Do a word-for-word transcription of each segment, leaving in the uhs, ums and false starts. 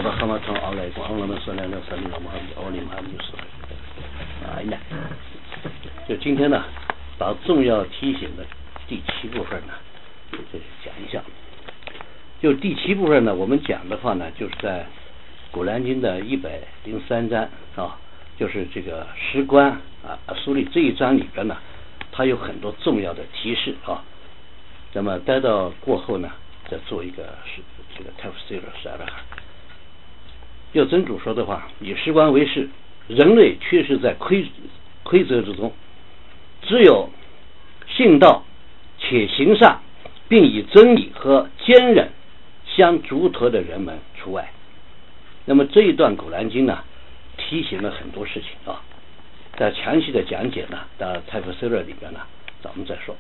rahmatan alaikum Allahumma salli ala sayyidina Muhammad wa ali Muhammad。哎呀，就今天呢，把重要提醒的第七部分呢，就讲一下。就第七部分呢，我们讲的话呢，就是在《古兰经》的一百零三章啊，就是这个十观啊书里这一章里边呢，它有很多重要的提示啊。那么待到过后呢，再做一个是这个 tafsir 十二哈。就真主说的话，以十观为是，人类却是在规规则之中，只有信道且行善，并以真理和坚忍相嘱托的人们除外。那么这一段古兰经呢，提醒了很多事情啊，在详细的讲解呢，在泰弗斯勒里边呢，咱们再说。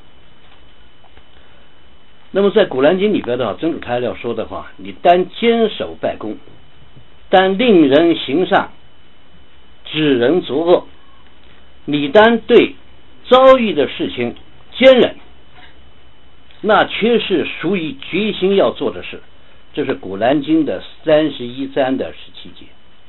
那么在古兰经里边的话，真主他要说的话，你当坚守拜功，当令人行善，指人作恶，你当对遭遇的事情坚忍，那却是属于决心要做的事。这是古兰经的三十一章的十七节。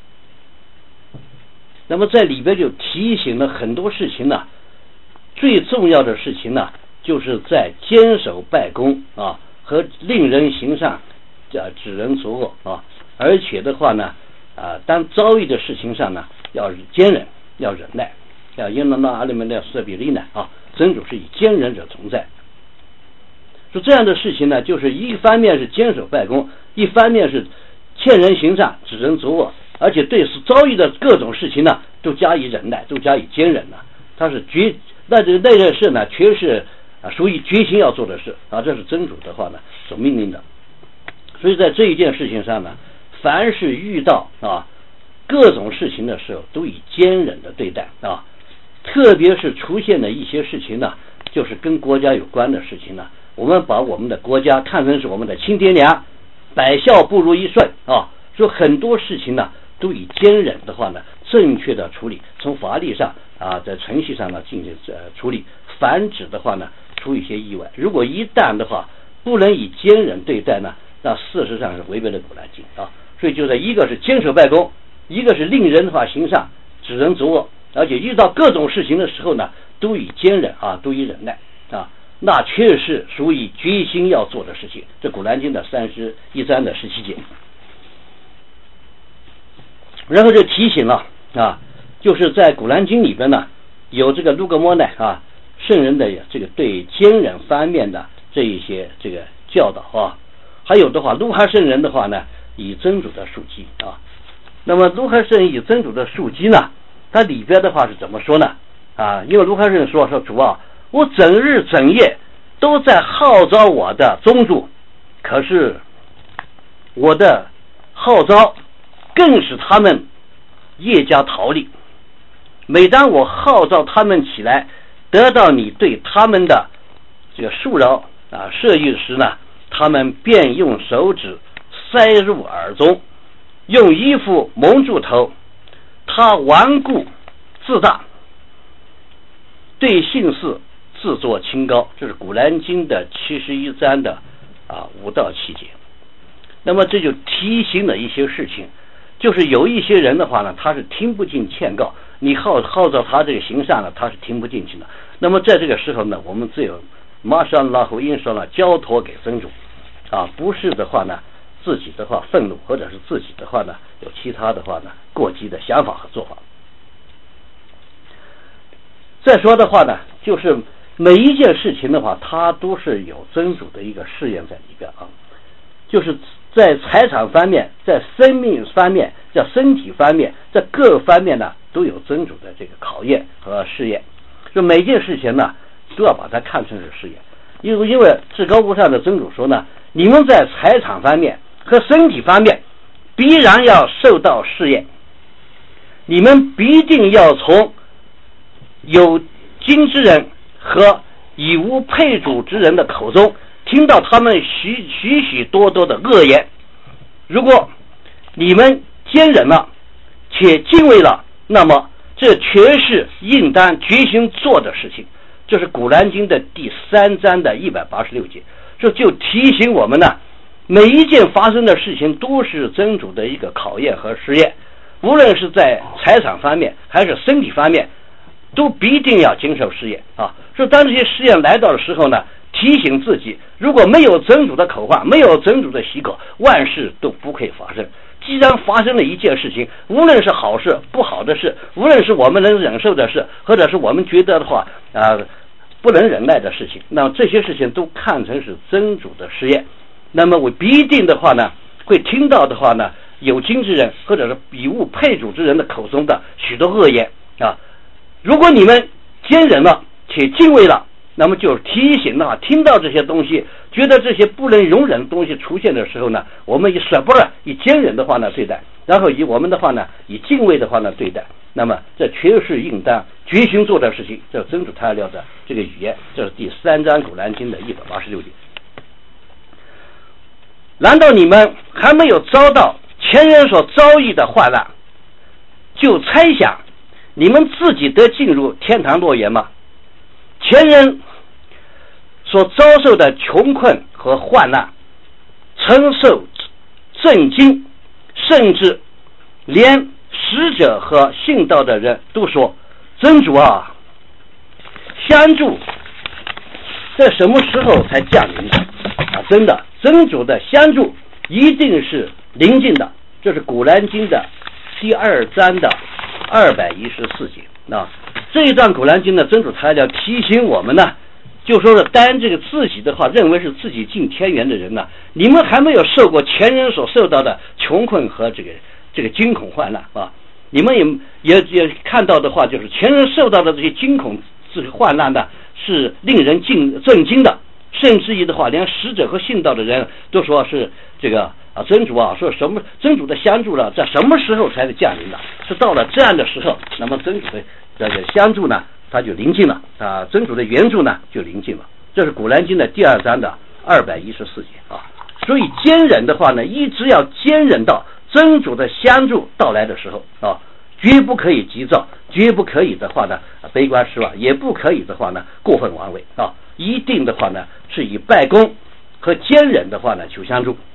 那么在里边就提醒了很多事情呢，最重要的事情呢，就是在坚守拜功啊和令人行善，啊指人作恶啊，而且的话呢啊，当遭遇的事情上呢，要坚忍，要忍耐，要因那阿里门的舍比利呢啊，真主是以坚忍者存在。说这样的事情呢，就是一方面是坚守拜功，一方面是劝人行善，指人作恶，而且对遭遇的各种事情呢，都加以忍耐，都加以坚忍呢。他是决那这那件事呢，全是啊属于决心要做的事啊，这是真主的话呢所命令的。所以在这一件事情上呢，凡是遇到啊各种事情的时候，都以坚忍的对待啊，特别是出现的一些事情呢，就是跟国家有关的事情呢，我们把我们的国家看成是我们的亲爹娘，百孝不如一顺啊，说很多事情呢，都以坚忍的话呢，正确的处理，从法律上啊，在程序上呢进行呃处理，防止的话呢出一些意外。如果一旦的话不能以坚忍对待呢，那事实上是违背了古兰经啊。所以就在一个是坚守拜功，一个是令人的话行善，指人作恶，而且遇到各种事情的时候呢，都以坚忍啊，都以忍耐啊，那确实属于决心要做的事情。这古兰经的三十一章的十七节。然后就提醒了啊，就是在古兰经里边呢，有这个卢格莫奈啊圣人的这个对坚忍方面的这一些这个教导啊，还有的话卢哈圣人的话呢，以真主的述记啊。那么卢哈圣人以真主的述记呢，它里边的话是怎么说呢？啊，因为卢哈圣人说说主啊，我整日整夜都在号召我的宗族，可是我的号召更使他们越加逃离。每当我号召他们起来，得到你对他们的这个束饶啊摄意时呢，他们便用手指塞入耳中，用衣服蒙住头。他顽固自大，对信士自作清高。这是古兰经的七十一章的啊五到七节。那么这就提醒了一些事情，就是有一些人的话呢，他是听不进劝告，你号号召他这个行善了，他是听不进去的。那么在这个时候呢，我们只有马上拉和印上了交托给真主啊，不是的话呢，自己的话愤怒，或者是自己的话呢有其他的话呢过激的想法和做法。再说的话呢，就是每一件事情的话，它都是有真主的一个试验在里边啊，就是在财产方面，在生命方面，在身体方面，在各方面呢，都有真主的这个考验和试验。就每件事情呢，都要把它看成是试验。因为因为至高无上的真主说呢，你们在财产方面和身体方面必然要受到试验，你们必定要从有经之人和以无配主之人的口中听到他们许许许多多的恶言。如果你们坚忍了且敬畏了，那么这全是应当决心做的事情。这是古兰经的第三章的一百八十六节，这就提醒我们呢， 每一件发生的事情都是真主的一个考验和试验，无论是在财产方面还是身体方面，都必定要经受试验啊。所以当这些试验来到的时候呢，提醒自己，如果没有真主的口话，没有真主的许可，万事都不会发生。既然发生了一件事情，无论是好事不好的事，无论是我们能忍受的事，或者是我们觉得的话啊、呃、不能忍耐的事情，那么这些事情都看成是真主的试验。那么我必定的话呢，会听到的话呢，有经之人或者是比物配主之人的口中的许多恶言啊。如果你们坚忍了且敬畏了，那么就提醒的话，听到这些东西，觉得这些不能容忍的东西出现的时候呢，我们以舍不得以坚忍的话呢对待，然后以我们的话呢以敬畏的话呢对待，那么这全是应当决心做的事情。这是真主他要的这个语言，这是第三章古兰经的一百八十六节。难道你们还没有遭到前人所遭遇的患难，就猜想你们自己得进入天堂乐园吗？前人所遭受的穷困和患难，承受震惊，甚至连使者和信道的人都说，真主啊，相助在什么时候才降临的啊？真的，真主的相助一定是临近的。这是古兰经的第二章的二百一十四节啊。这一段古兰经呢，真主他要提醒我们呢，就说是单这个自己的话认为是自己进天园的人呢，你们还没有受过前人所受到的穷困和这个这个惊恐患难啊。你们也也也看到的话，就是前人受到的这些惊恐这个患难呢，是令人惊震惊的，甚至于的话，连使者和信道的人都说是这个啊，真主啊，说什么真主的相助了，在什么时候才是降临的？是到了这样的时候，那么真主的这个相助呢，它就临近了啊，真主的援助呢就临近了。这是古兰经的第二章的二百一十四节啊。所以坚忍的话呢，一直要坚忍到真主的相助到来的时候啊，绝不可以急躁，绝不可以的话呢悲观失望，也不可以的话呢过分妄为啊。一定的话呢是以拜功和坚忍的话呢求相助。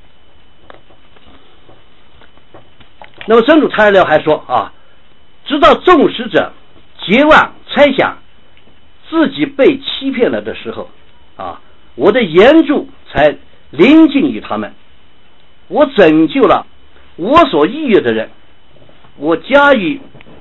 那么真主差了还说啊，直到众使者绝望猜想自己被欺骗了的时候啊，我的援助才临近于他们，我拯救了我所抑郁的人，我加于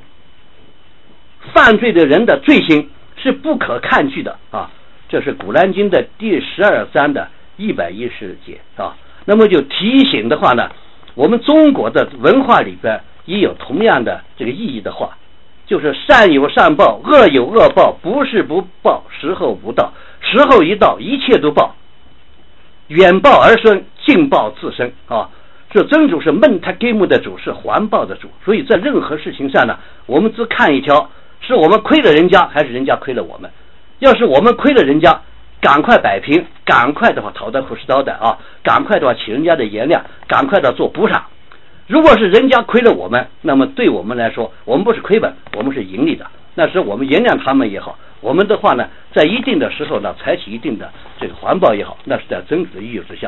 犯罪的人的罪行是不可抗拒的啊。这是古兰经的第十二章的一百一十节啊。那么就提醒的话呢，我们中国的文化里边也有同样的这个意义的话，就是善有善报，恶有恶报，不是不报，时候不到，时候一到，一切都报，远报而生，近报自身啊。这真主是闷他给目的主，是环报的主，所以在任何事情上呢，我们只看一条，是我们亏了人家，还是人家亏了我们。要是我们亏了人家，赶快摆平，赶快的话讨得虎视眈眈啊，赶快的话请人家的原谅，赶快的做补偿。如果是人家亏了我们，那么对我们来说，我们不是亏本，我们是盈利的。那时我们原谅他们也好，我们的话呢，在一定的时候呢，采取一定的这个环保也好，那是在真主的意义之下。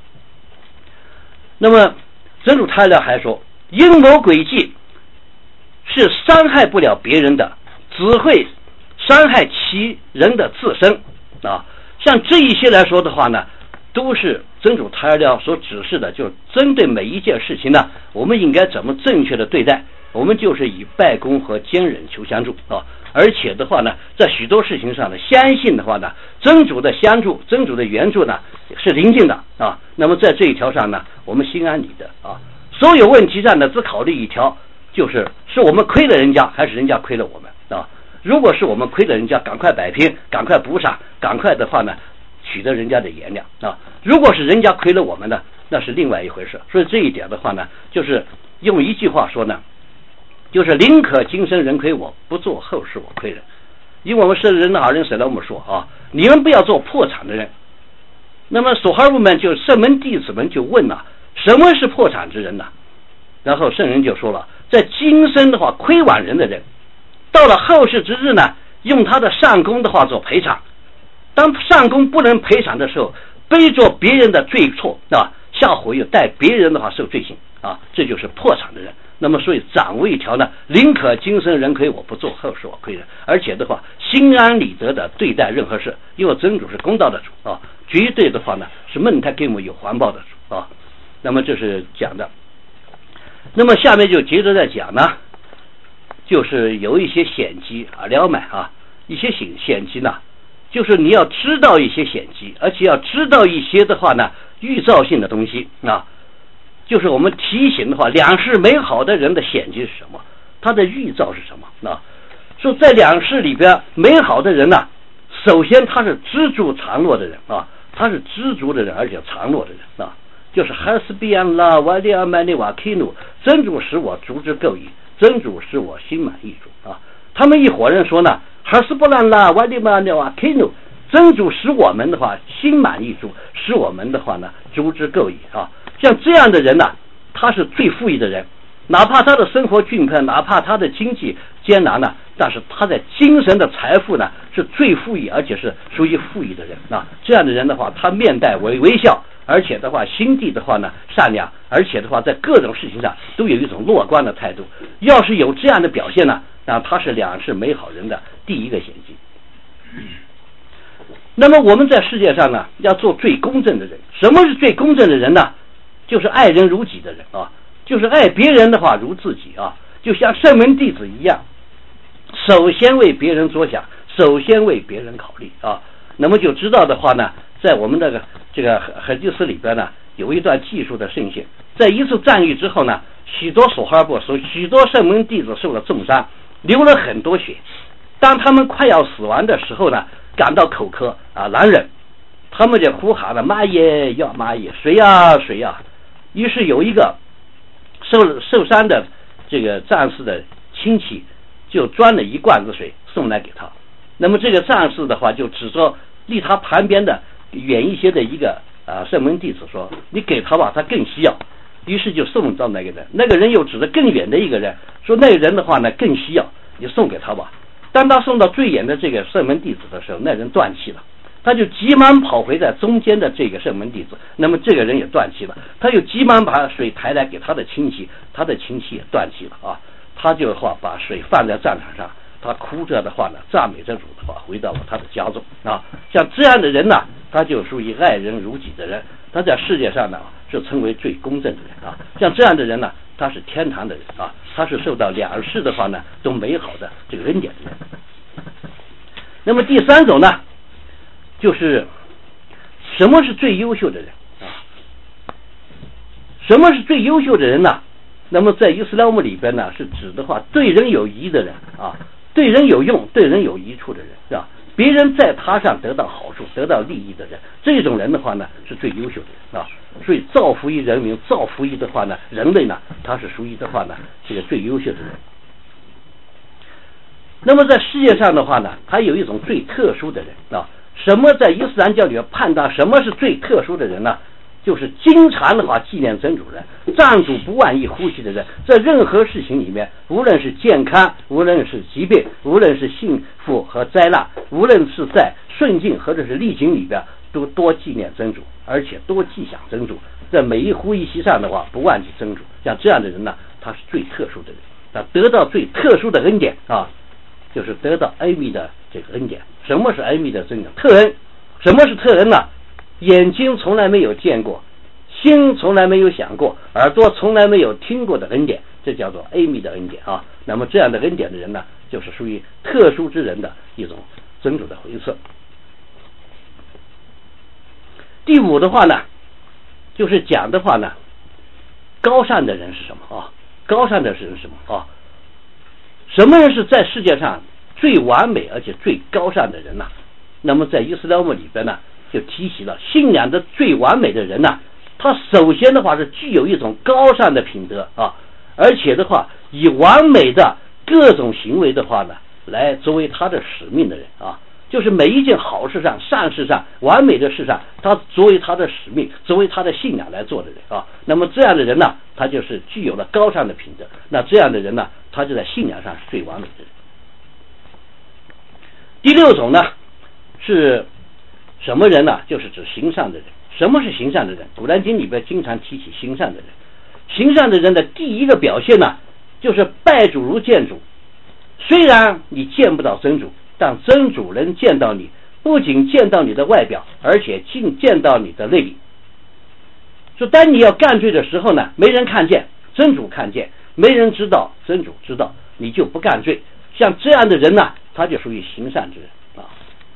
那么真主他俩还说，阴谋诡计是伤害不了别人的，只会伤害其人的自身啊。像这一些来说的话呢，都是真主他俩所指示的，就是针对每一件事情呢，我们应该怎么正确的对待，我们就是以拜功和坚忍求相助啊。而且的话呢，在许多事情上呢，相信的话呢，真主的相助，真主的援助呢是临近的啊。那么在这一条上呢，我们心安理得啊。所有问题上呢，只考虑一条，就是是我们亏了人家，还是人家亏了我们啊。如果是我们亏了人家，赶快摆平，赶快补偿，赶快的话呢取得人家的原谅啊。如果是人家亏了我们呢，那是另外一回事。所以这一点的话呢，就是用一句话说呢，就是宁可今生人亏我，不做后世我亏人。因为我们是人的好人，谁来我们说啊，你们不要做破产的人。那么索哈布们就圣门弟子们就问了，什么是破产之人呢？然后圣人就说了，在今生的话亏枉人的人，到了后世之日呢，用他的善功的话做赔偿。当善功不能赔偿的时候，背着别人的罪错啊， 下火又带别人的话受罪行啊，这就是破产的人。那么所以掌握一条呢，宁可今生人亏我不做，后世我亏人。而且的话，心安理得的对待任何事，因为真主是公道的主啊，绝对的话呢是梦他给我们有环抱的主啊。那么这是讲的。那么下面就接着再讲呢，就是有一些险机啊，了买啊，一些险险机呢，就是你要知道一些险机，而且要知道一些的话呢，预兆性的东西啊。就是我们提醒的话，两世美好的人的险机是什么？他的预兆是什么？啊，说在两世里边美好的人呢、啊，首先他是知足常乐的人啊，他是知足的人，而且常乐的人啊，就是哈斯比安拉瓦利亚曼尼瓦 k 努，真主使我足之够矣，真主使我心满意足啊。他们一伙人说呢，哈斯布兰拉瓦利亚曼尼瓦 k 努，真主使我们的话心满意足，使我们的话呢足之够矣啊。像这样的人呢、啊，他是最富裕的人，哪怕他的生活窘迫，哪怕他的经济艰难呢，但是他在精神的财富呢是最富裕，而且是属于富裕的人啊。这样的人的话，他面带微微笑，而且的话心地的话呢善良，而且的话在各种事情上都有一种乐观的态度。要是有这样的表现呢，那他是两世美好人的第一个险迹。那么我们在世界上呢，要做最公正的人。什么是最公正的人呢？就是爱人如己的人啊，就是爱别人的话如自己啊，就像圣门弟子一样，首先为别人着想，首先为别人考虑啊。那么就知道的话呢，在我们这个这个hadith里边呢，有一段技术的圣训。在一次战役之后呢，许多索哈布说，许多圣门弟子受了重伤，流了很多血。当他们快要死亡的时候呢，感到口渴啊难忍，他们就呼喊了妈耶呀妈耶，谁呀谁呀。于是有一个受受伤的这个战士的亲戚就装了一罐子水送来给他。那么这个战士的话就指着离他旁边的远一些的一个啊圣门弟子说，你给他吧，他更需要。于是就送到那个人，那个人又指着更远的一个人说，那个人的话呢更需要，你送给他吧。当他送到最远的这个圣门弟子的时候，那人断气了，他就急忙跑回在中间的这个圣门弟子，那么这个人也断气了，他又急忙把水抬来给他的亲戚，他的亲戚也断气了啊。他就话把水放在战场上，他哭着的话呢，赞美着主的话，回到了他的家中啊。像这样的人呢，他就属于爱人如己的人，他在世界上呢是称为最公正的人啊。像这样的人呢，他是天堂的人啊，他是受到两世的话呢都美好的这个恩典的人。那么第三种呢，就是什么是最优秀的人啊？什么是最优秀的人呢？那么在伊斯兰教里边呢，是指的话对人有益的人啊，对人有用、对人有益处的人，是吧？别人在他上得到好处、得到利益的人，这种人的话呢，是最优秀的人啊。所以造福于人民、造福于的话呢，人类呢，他是属于的话呢，这个最优秀的人。那么在世界上的话呢，还有一种最特殊的人啊。什么在伊斯兰教里面判断什么是最特殊的人呢？就是经常的话纪念真主人，藏主不忘一呼吸的人，在任何事情里面，无论是健康，无论是疾病，无论是幸福和灾难，无论是在顺境或者是逆境里边，都多纪念真主，而且多记想真主，在每一呼一吸上的话不忘记真主。像这样的人呢，他是最特殊的人，他得到最特殊的恩典啊，就是得到艾米的这个恩典。什么是艾米的恩典？特恩。什么是特恩呢？眼睛从来没有见过，心从来没有想过，耳朵从来没有听过的恩典，这叫做艾米的恩典啊。那么这样的恩典的人呢，就是属于特殊之人的一种真主的回赐。第五的话呢，就是讲的话呢，高尚的人是什么啊？高尚的人是什么啊？什么人是在世界上最完美而且最高尚的人呢？那么在伊斯兰教里边呢，就提起了信仰的最完美的人呢，他首先的话是具有一种高尚的品德啊，而且的话以完美的各种行为的话呢，来作为他的使命的人啊，就是每一件好事上、善事上、完美的事上，他作为他的使命、作为他的信仰来做的人啊。那么这样的人呢，他就是具有了高尚的品德。那这样的人呢，他就在信仰上是最完美的人。第六种呢，是什么人呢？就是指行善的人。 什么是行善的人？古兰经里边经常提起行善的人。行善的人的第一个表现呢，就是拜主如见主。虽然你见不到真主，但真主能见到你，不仅见到你的外表，而且尽见到你的内里。说当你要干罪的时候呢，没人看见，真主看见，没人知道，真主知道，你就不干罪。像这样的人呢，他就属于行善之人啊。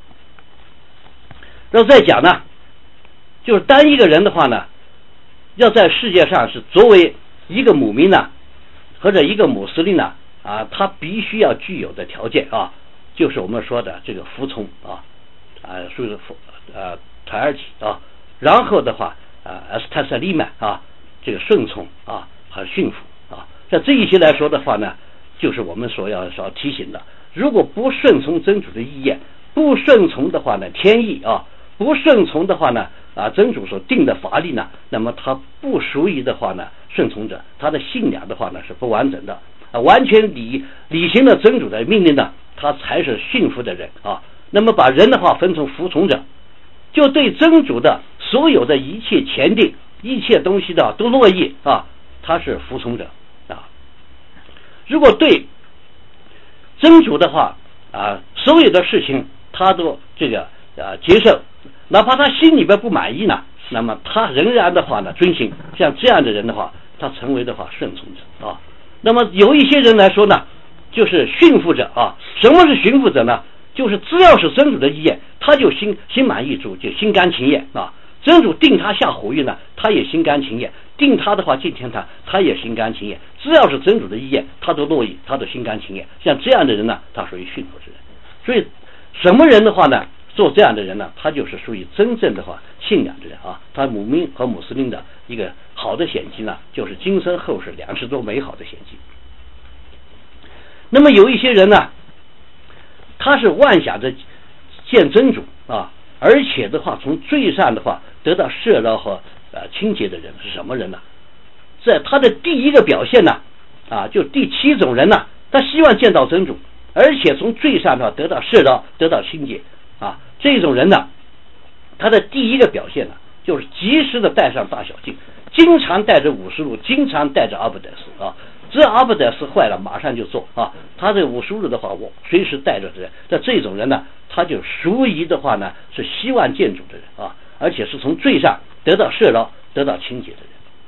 然后再讲呢，就是当一个人的话呢，要在世界上是作为一个母民呢，或者一个穆斯林呢，啊，他必须要具有的条件啊，就是我们说的这个服从啊，啊，属于服呃塔尔体啊，然后的话啊，阿斯塔萨利曼啊，这个顺从啊和驯服啊，像这一些来说的话呢，就是我们所要所要提醒的，如果不顺从真主的意愿，不顺从的话呢，天意啊，不顺从的话呢，啊，真主所定的法律呢，那么他不属于的话呢，顺从者，他的信仰的话呢是不完整的啊，完全履履行了真主的命令呢，他才是驯服的人啊。那么把人的话分成服从者，就对真主的所有的一切前定、一切东西的都乐意啊，他是服从者啊。如果对真主的话啊，所有的事情他都这个啊接受，哪怕他心里边不满意呢，那么他仍然的话呢遵行。像这样的人的话，他成为的话顺从者啊。那么有一些人来说呢，就是驯服者啊。什么是驯服者呢？就是只要是真主的意愿，他就心心满意足，就心甘情愿啊。真主定他下火狱呢，他也心甘情愿；定他的话进天堂，他也心甘情愿。只要是真主的意愿，他都乐意，他都心甘情愿。像这样的人呢，他属于驯服之人。所以什么人的话呢，做这样的人呢，他就是属于真正的话信仰之人啊。他姆民和穆斯林的一个好的显迹呢，就是今生后世两世都美好的显迹。那么有一些人呢，他是妄想着见真主啊，而且的话从罪上的话得到赦饶和呃清洁的人是什么人呢？在他的第一个表现呢，啊，就第七种人呢，他希望见到真主，而且从罪上的话得到赦饶，得到清洁啊。这种人呢，他的第一个表现呢，就是及时的戴上大小镜，经常带着五十路，经常带着阿布德斯啊。只要阿布德斯坏了，马上就做啊。他这五十路的话，我随时带着的人，那这种人呢，他就属于的话呢，是希望见主的人啊，而且是从罪上得到赦饶、得到清洁的人。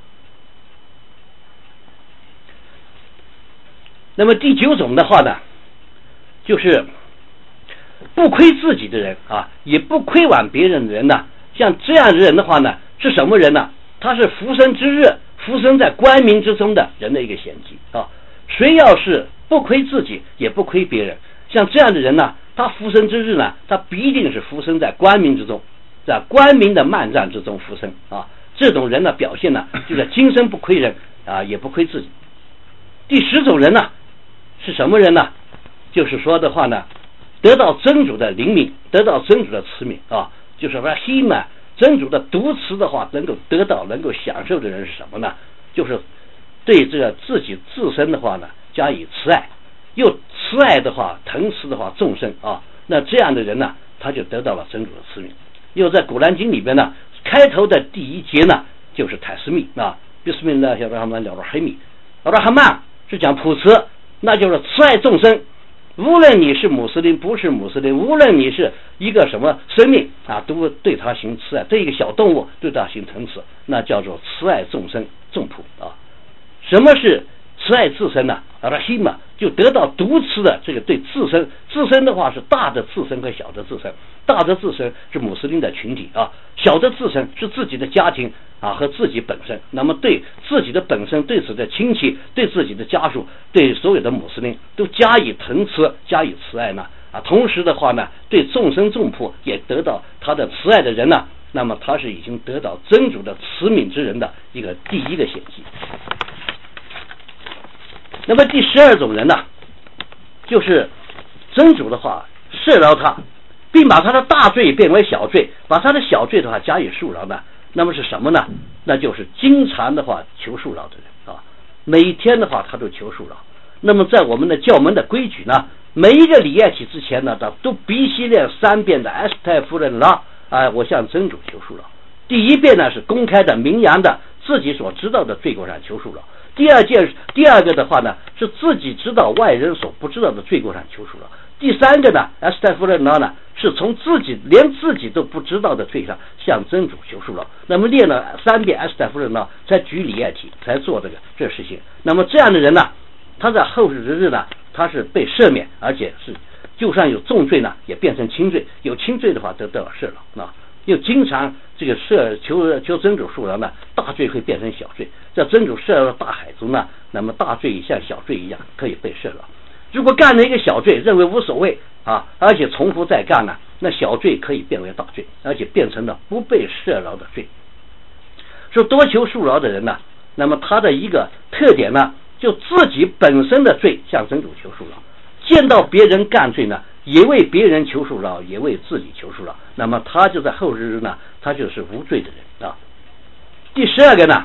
那么第九种的话呢，就是不亏自己的人啊，也不亏枉别人的人呢。像这样的人的话呢，是什么人呢？他是福生之日，福生在光明之中的人的一个显迹啊。谁要是不亏自己，也不亏别人，像这样的人呢，他福生之日呢，他必定是福生在光明之中，在光明的漫战之中福生啊。这种人的表现呢，就是今生不亏人啊，也不亏自己。第十种人呢，是什么人呢？就是说的话呢，得到真主的灵敏，得到真主的慈悯啊，就是说希曼真主的独慈的话，能够得到、能够享受的人是什么呢？就是对这个自己自身的话呢，加以慈爱，又慈爱的话，疼慈的话众生啊。那这样的人呢，他就得到了真主的慈悯。又在古兰经里边呢，开头的第一节呢，就是泰斯密啊，比斯米拉小rah曼了了黑米，了哈曼是讲普慈，那就是慈爱众生。无论你是穆斯林不是穆斯林，无论你是一个什么生命啊，都对他行慈爱，对一个小动物对他行疼慈，那叫做慈爱众生众普啊。什么是慈爱自身呢？阿拉希嘛，就得到独慈的这个对自身，自身的话是大的自身和小的自身，大的自身是穆斯林的群体啊，小的自身是自己的家庭啊和自己本身。那么对自己的本身、对自己的亲戚、对自己的家属、对所有的穆斯林都加以疼慈、加以慈爱呢啊。同时的话呢，对众生众仆也得到他的慈爱的人呢，那么他是已经得到真主的慈悯之人的一个第一个显迹。那么第十二种人呢，就是真主的话赦饶他，并把他的大罪变为小罪，把他的小罪的话加以恕饶呢。那么是什么呢？那就是经常的话求恕饶的人啊，每天的话他都求恕饶。那么在我们的教门的规矩呢，每一个礼拜起之前呢，他都必须念三遍的阿斯泰夫人拉啊，我向真主求恕饶。 第一遍呢是公开的、明扬的，自己所知道的罪过上求恕饶。第二件，第二个的话呢，是自己知道外人所不知道的罪过上求恕饶。第三个呢，阿斯泰夫人呢，是从自己连自己都不知道的罪上向真主求恕饶。那么念了三遍阿斯泰夫人呢，才举礼业体，才做这个这事情。那么这样的人呢，他在后世之日呢，他是被赦免，而且是就算有重罪呢，也变成轻罪；有轻罪的话，都得到赦饶啊。又经常这个赦求求真主恕饶呢，大罪会变成小罪。在真主赦饶大海中呢，那么大罪像小罪一样可以被赦饶。如果干了一个小罪，认为无所谓啊，而且重复再干呢，那小罪可以变为大罪，而且变成了不被赦饶的罪。说多求恕饶的人呢，那么他的一个特点呢，就自己本身的罪向真主求恕饶，见到别人干罪呢，也为别人求恕饶，也为自己求恕饶，那么他就在后世呢，他就是无罪的人啊。第十二个呢，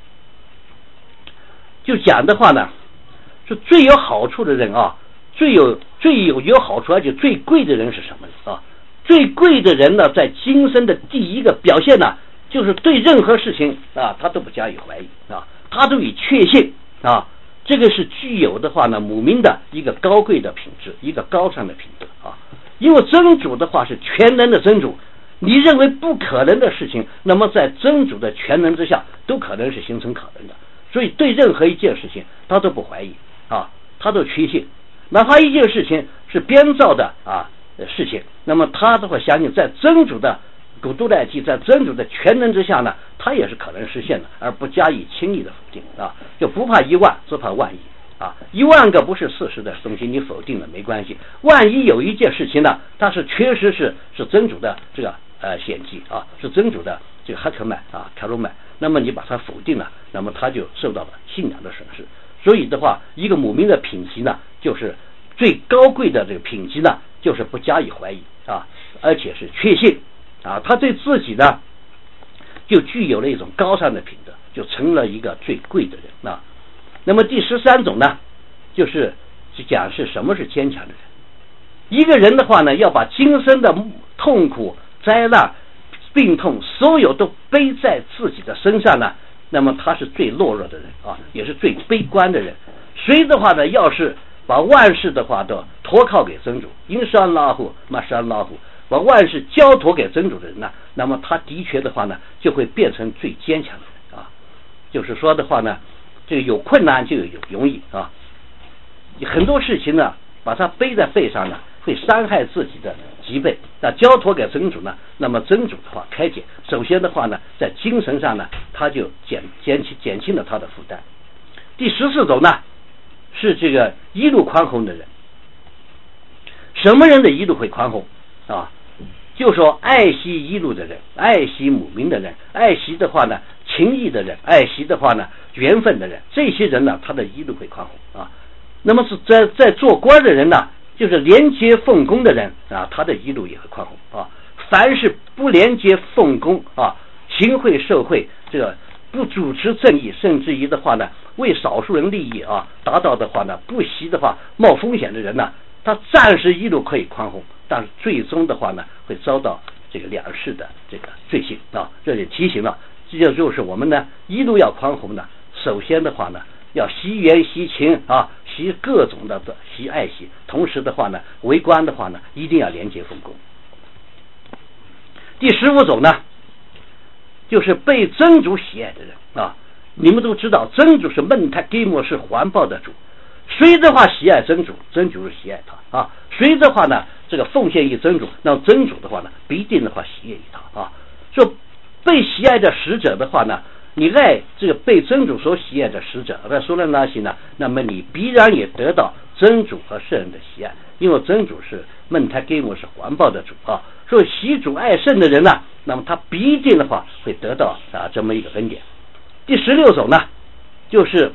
就讲的话呢，是最有好处的人啊，最有最有有好处而且最贵的人是什么人啊？最贵的人呢，在今生的第一个表现呢，就是对任何事情啊，他都不加以怀疑啊，他都以确信啊。这个是具有的话呢，母民的一个高贵的品质，一个高尚的品质啊。因为真主的话是全能的真主，你认为不可能的事情，那么在真主的全能之下，都可能是形成可能的。所以对任何一件事情，他都不怀疑啊，他都确信，哪怕一件事情是编造的啊事情，那么他都会相信，在真主的古都代替，在真主的全能之下呢，他也是可能实现的，而不加以轻易的否定啊，就不怕一万，只怕万一啊，一万个不是事实的东西，你否定了没关系，万一有一件事情呢，它是确实是是真主的这个呃显迹啊，是真主的这个哈克麦啊卡鲁麦，那么你把它否定了，那么他就受到了信仰的损失。所以的话，一个母民的品级呢，就是最高贵的这个品级呢，就是不加以怀疑啊，而且是确信啊，他对自己呢就具有了一种高尚的品德，就成了一个最贵的人啊。那么第十三种呢，就是讲是什么是坚强的人。一个人的话呢，要把今生的痛苦、灾难、病痛，所有都背在自己的身上呢，那么他是最懦弱的人啊，也是最悲观的人。谁的话呢，要是把万事的话都托靠给真主，因山拉虎马山拉虎，把万事交托给真主的人呢，那么他的确的话呢，就会变成最坚强的人啊。就是说的话呢，这个有困难就有容易啊，很多事情呢，把它背在背上呢，会伤害自己的脊背。那交托给真主呢，那么真主的话开解，首先的话呢，在精神上呢，他就减减轻减轻了他的负担。第十四种呢，是这个一路宽宏的人。什么人的一路会宽宏啊？就说爱惜一路的人，爱惜母民的人，爱惜的话呢情谊的人，爱惜的话呢缘分的人，这些人呢，他的一路会宽宏啊。那么是在在做官的人呢，就是廉洁奉公的人啊，他的一路也会宽宏啊。凡是不廉洁奉公啊，行贿受贿，这个不主持正义，甚至于的话呢，为少数人利益啊达到的话呢，不惜的话冒风险的人呢，他暂时一路可以宽宏，但是最终的话呢，会遭到这个两世的这个罪行啊。这里提醒了，这就是我们呢一路要宽宏呢，首先的话呢，要惜缘惜情啊，惜各种的惜爱惜，同时的话呢，为官的话呢，一定要廉洁奉公。第十五种呢，就是被真主喜爱的人啊。你们都知道，真主是闷泰给莫是环抱的主，谁的话喜爱真主，真主是喜爱他啊；谁的话呢，这个奉献于真主，那真主的话呢，必定的话喜悦于他啊。说被喜爱的使者的话呢，你爱这个被真主所喜爱的使者，在说了那些呢，那么你必然也得到真主和圣人的喜爱，因为真主是闷泰给莫是环抱的主啊。所以喜主爱圣的人呢，那么他必定的话会得到啊这么一个恩典。第十六种呢，就是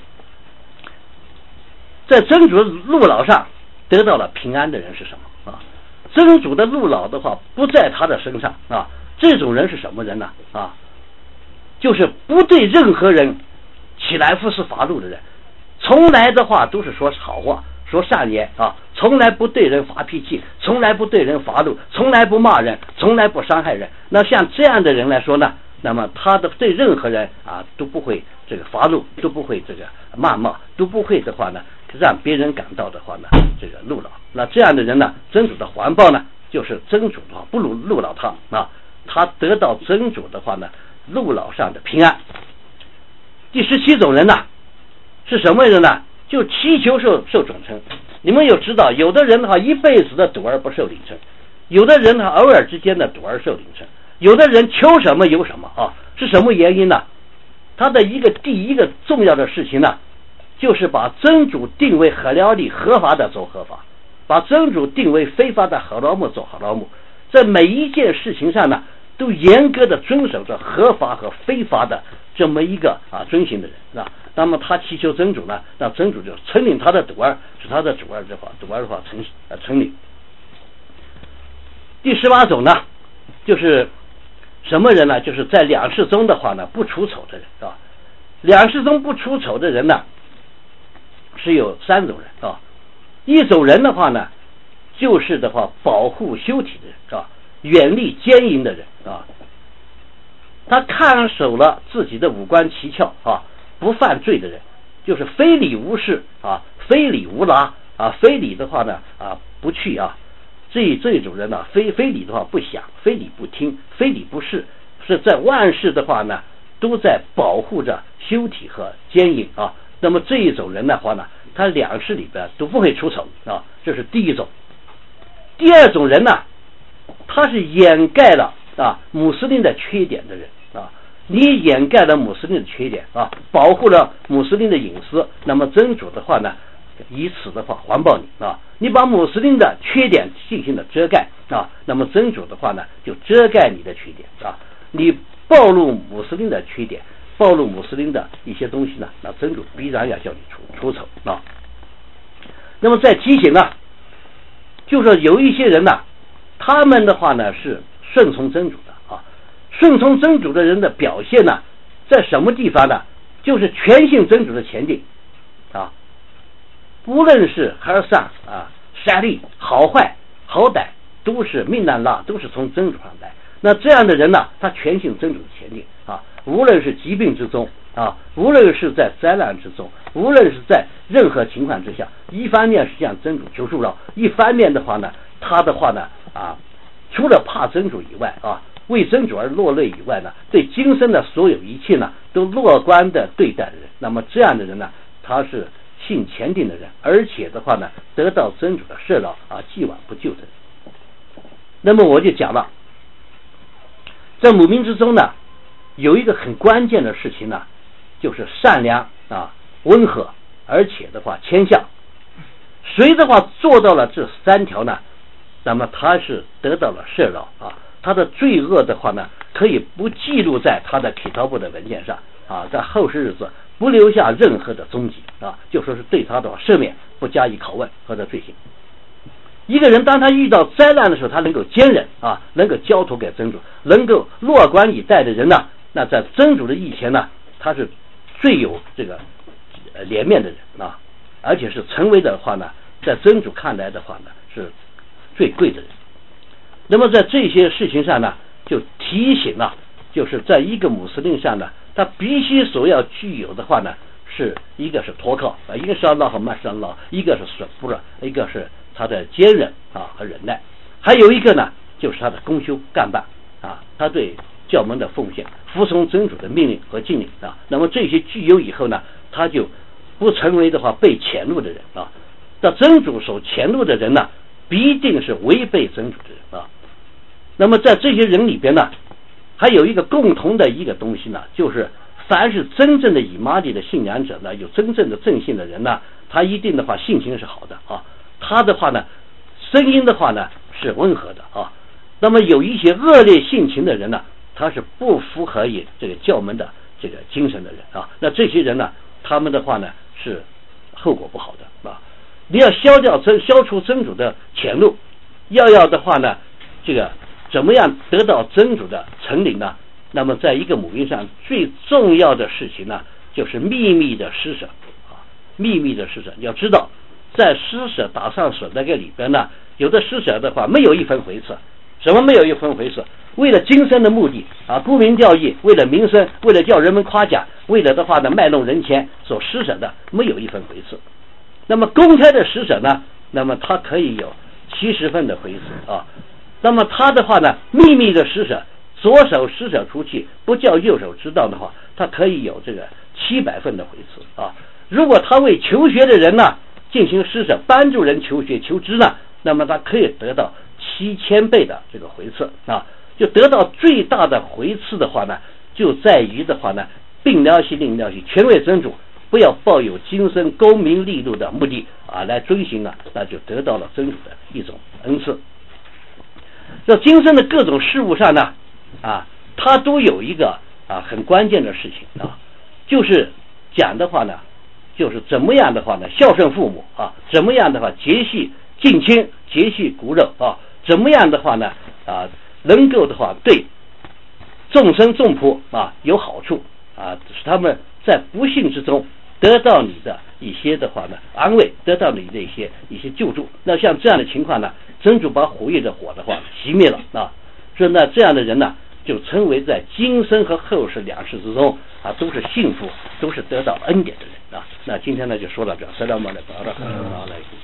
在真主的路老上得到了平安的人是什么啊？真主的路老的话不在他的身上啊，这种人是什么人呢啊？就是不对任何人起来服侍法路的人，从来的话都是说好话，说善言啊，从来不对人发脾气，从来不对人发怒，从来不骂人，从来不伤害人。那像这样的人来说呢， 那么他的对任何人啊都不会这个发怒，都不会这个谩骂，都不会的话呢让别人感到的话呢这个怒恼。那这样的人呢，真主的环抱呢就是真主的话不怒怒恼他啊，他得到真主的话呢怒恼上的平安。第十七种人呢是什么人呢？就祈求受受种称。你们有知道，有的人的话一辈子的赌而不受领称，有的人呢偶尔之间的赌而受领称，有的人求什么有什么啊？是什么原因呢？他的一个第一个重要的事情呢，就是把真主定为合了理合法的做合法，把真主定为非法的好劳木做好劳木，在每一件事情上呢都严格的遵守着合法和非法的这么一个啊遵循的人，是吧？那么他祈求真主呢，那真主就承领他的赌儿，使他的主儿的话赌儿的话承呃承领。第十八种呢，就是什么人呢？就是在两世中的话呢不出丑的人，是吧？两世中不出丑的人呢是有三种人，是吧？一种人的话呢，就是的话保护修体的人，是吧？远离奸淫的人啊，他看守了自己的五官七窍啊，不犯罪的人，就是非礼无视啊，非礼无拉啊，非礼的话呢啊不去啊，这这种人呢，非非礼的话不想，非礼不听，非礼不视，是在万事的话呢都在保护着修体和奸淫啊。那么这一种人的话呢，他两世里边都不会出丑啊，这是第一种。第二种人呢，他是掩盖了啊穆斯林的缺点的人啊，你掩盖了穆斯林的缺点啊，保护了穆斯林的隐私，那么真主的话呢，以此的话环抱你啊，你把穆斯林的缺点进行了遮盖啊，那么真主的话呢就遮盖你的缺点啊，你暴露穆斯林的缺点，暴露穆斯林的一些东西呢，那真主必然要叫你出出丑啊。那么再提醒啊，就说有一些人呢，他们的话呢是顺从真主的啊，顺从真主的人的表现呢，在什么地方呢？就是全信真主的前进啊，无论是哈桑啊、沙利好坏好歹，都是命难拉，都是从真主上来。那这样的人呢，他全信真主的前进啊，无论是疾病之中啊，无论是在灾难之中，无论是在任何情况之下，一方面是向真主求助了，一方面的话呢，他的话呢啊，除了怕真主以外啊，为真主而落泪以外呢，对今生的所有一切呢，都乐观的对待的人。那么这样的人呢，他是信前定的人，而且的话呢，得到真主的赦饶啊，既往不咎的人。那么我就讲了，在母民之中呢，有一个很关键的事情呢，就是善良啊、温和，而且的话谦孝。谁的话做到了这三条呢，那么他是得到了赦饶啊，他的罪恶的话呢，可以不记录在他的祈祷簿的文件上啊，在后世日子不留下任何的踪迹啊，就说是对他的赦免，不加以拷问和他罪行。一个人当他遇到灾难的时候，他能够坚忍啊，能够交托给真主，能够乐观以待的人呢，那在真主的意前呢，他是最有这个呃脸面的人啊，而且是成为的话呢，在真主看来的话呢，是最贵的人。那么在这些事情上呢，就提醒了，就是在一个穆斯林上呢，他必须所要具有的话呢，是一个是托靠啊，一个是Allah和曼是Allah，一个是顺服了，一个是他的坚忍啊和忍耐，还有一个呢，就是他的公修干办啊，他对教门的奉献，服从真主的命令和禁令啊。那么这些具有以后呢，他就不成为的话被潜入的人啊。那真主所潜入的人呢，必定是违背真主的人啊。那么在这些人里边呢，还有一个共同的一个东西呢，就是凡是真正的以马里的信仰者呢，有真正的正信的人呢，他一定的话性情是好的啊，他的话呢声音的话呢是温和的啊。那么有一些恶劣性情的人呢，他是不符合于这个教门的这个精神的人啊。那这些人呢，他们的话呢是后果不好的啊。你要消掉真消除真主的潜入，要要的话呢，这个怎么样得到真主的承领呢？那么在一个母婴上最重要的事情呢，就是秘密的施舍啊，秘密的施舍。你要知道，在施舍打上舍那个里边呢，有的施舍的话没有一分回赐什么没有一分回事？为了今生的目的啊，沽名钓誉，为了名声，为了叫人们夸奖，为了的话呢卖弄人前所施舍的，没有一分回事。那么公开的施舍呢，那么他可以有七十分的回赐啊。那么他的话呢，秘密的施舍，左手施舍出去，不叫右手知道的话，他可以有这个七百分的回赐啊。如果他为求学的人呢进行施舍，帮助人求学求知呢，那么他可以得到七千倍的这个回赐啊。就得到最大的回赐的话呢，就在于的话呢，并了息令了息，全为真主，不要抱有今生功名利禄的目的啊来追寻啊，那就得到了真主的一种恩赐。这今生的各种事物上呢，啊，它都有一个啊很关键的事情啊，就是讲的话呢，就是怎么样的话呢，孝顺父母啊，怎么样的话节续近亲，节续骨肉啊，怎么样的话呢啊。能够的话对众生众仆啊有好处啊，使他们在不幸之中得到你的一些的话呢安慰，得到你的一些一些救助。那像这样的情况呢，真主把火焰的火的话熄灭了啊，所以呢这样的人呢就成为在今生和后世两世之中啊都是幸福，都是得到恩典的人啊。那今天呢就说到这，萨拉姆阿莱巴拉，萨拉姆阿莱。